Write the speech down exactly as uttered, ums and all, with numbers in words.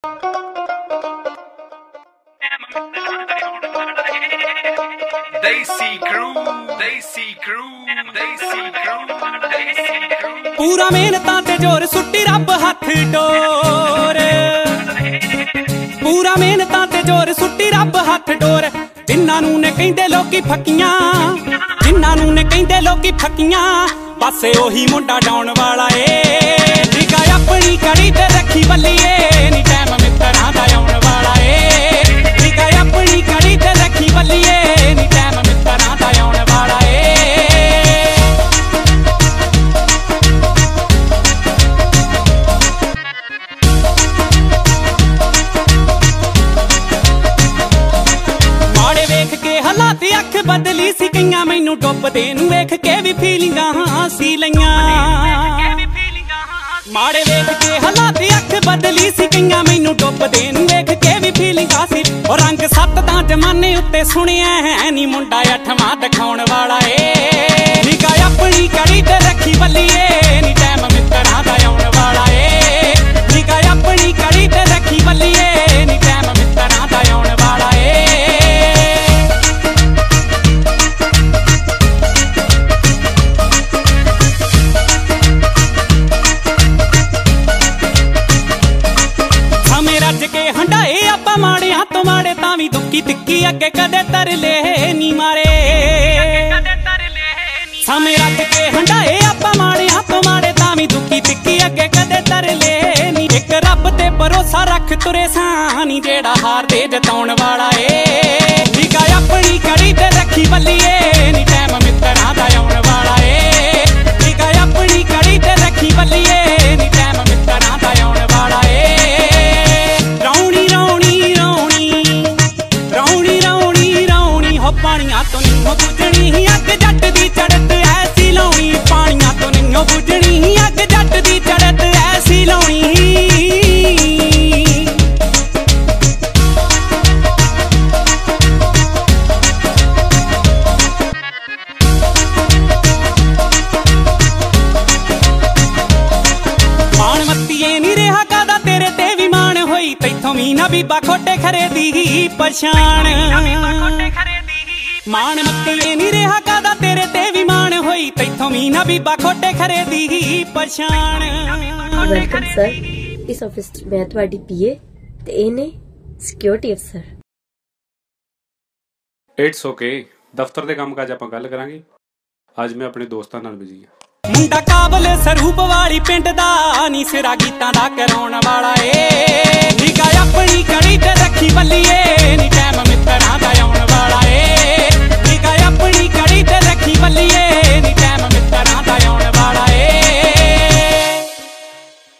पूरा मेहनतां ते जोर सुट्टी रब हथ डोर, पूरा मेहनतां ते जोर सुट्टी रब हथ डोर। जिन्हां नूं ने कहिंदे लोकी फकीयां, जिन्हां नूं ने कहिंदे लोकी फकीयां, बस ओही मुंडा डाउन वाला ए। निगाह अपनी कड़ी ते रखी बल्लीए, नी टैम मित्तरां दा आउण वाला ए। निगाह अपनी कड़ी ते रखी बल्लीए, नी टैम मित्तरां दा आउण वाला ए। हालात अख बदली सी कईयां, मैनू डुबदे नूं वेख के भी फीलिंगां सी लईयां। माड़े वेख के हालात अख बदली सी कईयां, मैनू डुबदे नूं वेख के भी फीलिंगां सी। और रंग सत्त तां जमाने उत्ते सुनिया है नी, मुंडा अठवां दिखाउण वाला ए। निगाह अपनी कड़ी ते रखी बल्लीए, नी टैम मित्तरां दा आउण वाला ए। निगाह अपनी कड़ी ते रखी बल्लीए, नी टैम मित्तरां दा आउण वाला ए। के हंडाए आपां माड़ियां तो माड़े तां वी दुक्की तिक्की अगे कदे तरले नी मारे। समय रख के हंडाए आपां माड़ियां तो माड़े तां वी दुक्की तिक्की अगे कदे तरले नी। इक रब ते भरोसा रख तुरे सानी, जेड़ा हार दे जताउण वाला ए। निगाह अपनी कड़ी ते रखी बल्लीए, नी टैम मित्तरां दा आउण वाला ए। निगाह अपनी कड़ी ते रखी बल्लीए, नी टैम मित्तरां दा आउण वाला ए। पानियां तो नहीं बुझनी अग जट दी चढ़त ऐसी लाउणी, पानियां तो नहीं बुझनी अग जट दी चढ़त ऐसी लाउणी। मान मत्तीए नी रेहा कादा तेरे ते भी मान होई, तैथों भी ना बीबा खोटे खरे दी पछाण। मान मत्तीए नी रेहा कादा तेरे ते भी मान होई, तैथों भी ना बीबा खोटे खरे दी पछाण। वेलकम सर, इस ऑफिस मैं तुहाडी पीए ते ए ने सिक्योरिटी अफसर। इट्स ओके, दफ्तर दे काम काज आपां गल करांगे। अज मैं अपने दोस्तां नाल बिजी हां। मुंडा काबल सरूप वाली पिंड दा नी, सिरा गीतां दा कराउण वाला ए।